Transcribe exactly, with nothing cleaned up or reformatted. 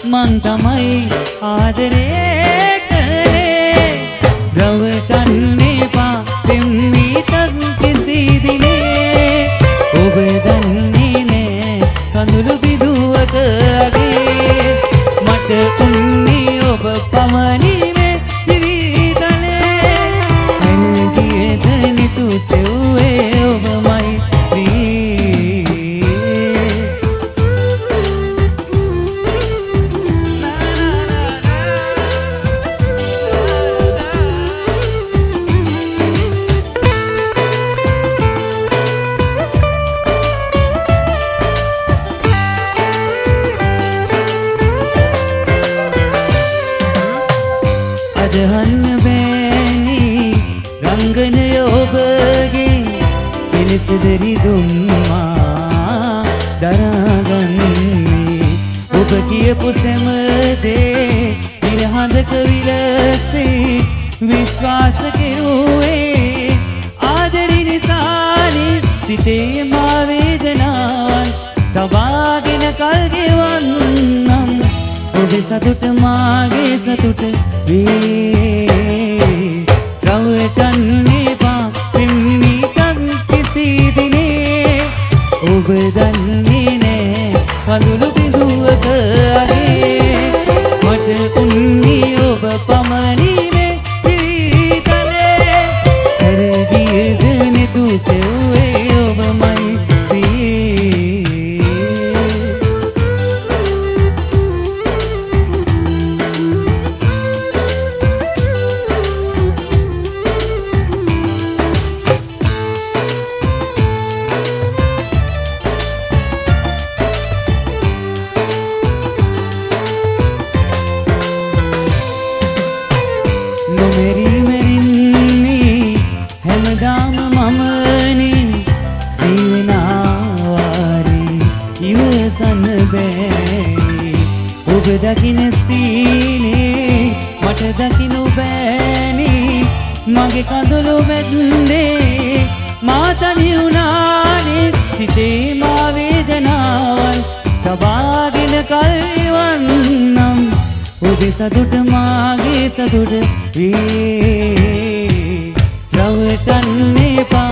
මන් තමයි ආදරේ කරේ රවටන්න එපා පෙම්වීතක් කිසි දිනේ ඔබ දන්නේ නෑ කඳුළු බිඳුවක අගේ මට උන්නේ ඔබ පමණි මේ ජීවිතේ අනගියද නිතු සෙව්වේ ඔබමයි අදහන්න බෑනි රංගනය ඔබගේ කෙලෙසදරි දුම්මා දරාගන්නේ ඔබ කියපු සැමදේ ඉරහඳක විලසේ විශ්වාස කෙරුවේ ආදරි නිසානේ සිතේ මා වේදනාවන් තබාගෙන කල් ගෙවන්නම් ඔබේ සතුට මාගේ සතුට වේ රවටන්න එපා පෙම්වීතක් කිසි දිනේ ඔබ දන්නේ නෑ කඳුළු බිඳුවක අගේ මට උන්නේ ඔබ පමණි මේ ජීවිතේ හැරගියද නිතු සෙව්වේ ඔබමයි නොමෙරි මෙරින්නේ හැමදාම මමනේ සීනාවාරේ ඉවසන්න බෑ ඔබ දකින්න සීනේ මට දකින්න බෑනේ මගේ කඳුළු වැද්දේ මා තනි වුණානේ සිතේ මා වේදනාවන් තබාගෙන කල් ඉවන්නම් ඔබේ සතුට මාගේ සතුට වේ රවටන්න එපා